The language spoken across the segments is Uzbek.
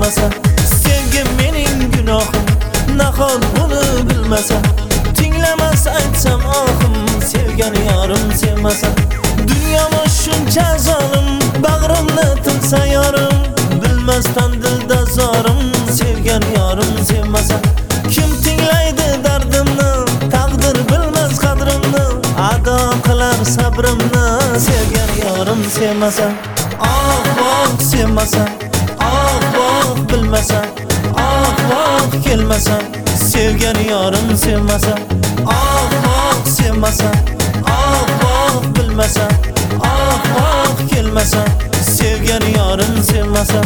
sevmasa, sevgi mening gunohim, nahot buni bilmasa, tinglamas aytsam ohim, sevgan yorim sevmasa, dunyomi shuncha zolim, bag'rimni tilsa yorim, bilmasdan dilda zorim, sevgan yorim sevmasa, kim tinglaydi dardimni, taqdir bilmas qadrimni, ado qilar sabrimni, sevgan yorim sevmasa, oh voh sevmasa, oh voh bilmasa, oh voh kelmasa, sevgan yorim sevmasa, oh voh sevmasa, oh voh bilmasa, oh voh kelmasa, sevgan yorim sevmasa.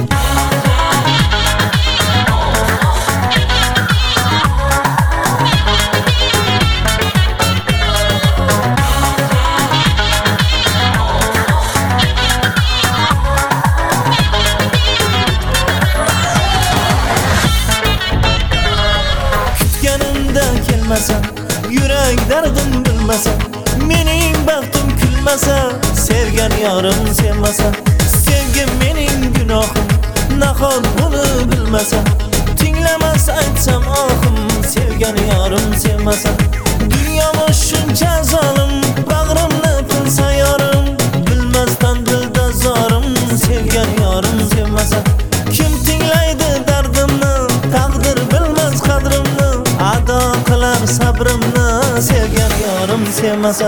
Yurak dardim bilmasa, mening baxtim kulmasa, sevgan yorim sevmasa, sevgi mening gunohim, nahot buni bilmasa, tinglamas aytsam ohim, sevgan yorim sevmasa, dunyomi shuncha zolim, bag'rimni tilsa yorim, bilmasdan dilda zorim, sevgan yorim sevmasa, kim tinglaydi dardimni, taqdir bilmas qadrimni, ado qilar sabrimni, sevgan yorim sevmasa,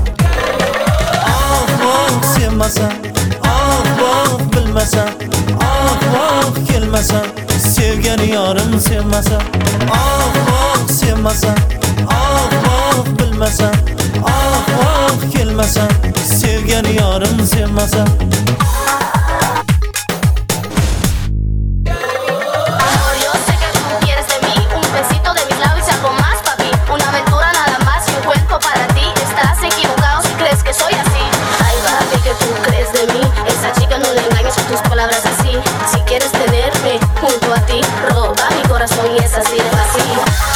oh voh sevmasa, oh voh bilmasa, oh voh kelmasa, sevgan yorim sevmasa, oh voh sevmasa, oh voh bilmasa, oh voh kelmasa, sevgan yorim sevmasa. Y es así de fácil.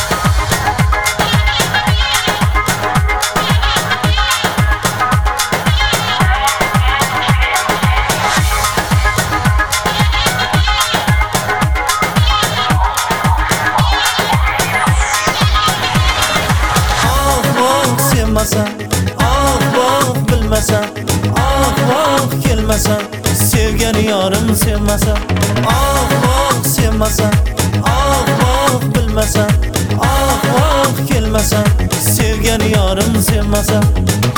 Oh voh sevmasa, oh voh bilmasa, oh voh kelmasa, sevgan yorim sevmasa, oh voh sevmasa, oh voh bilmasa, oh voh kelmasa, sevgan yorim sevmasa.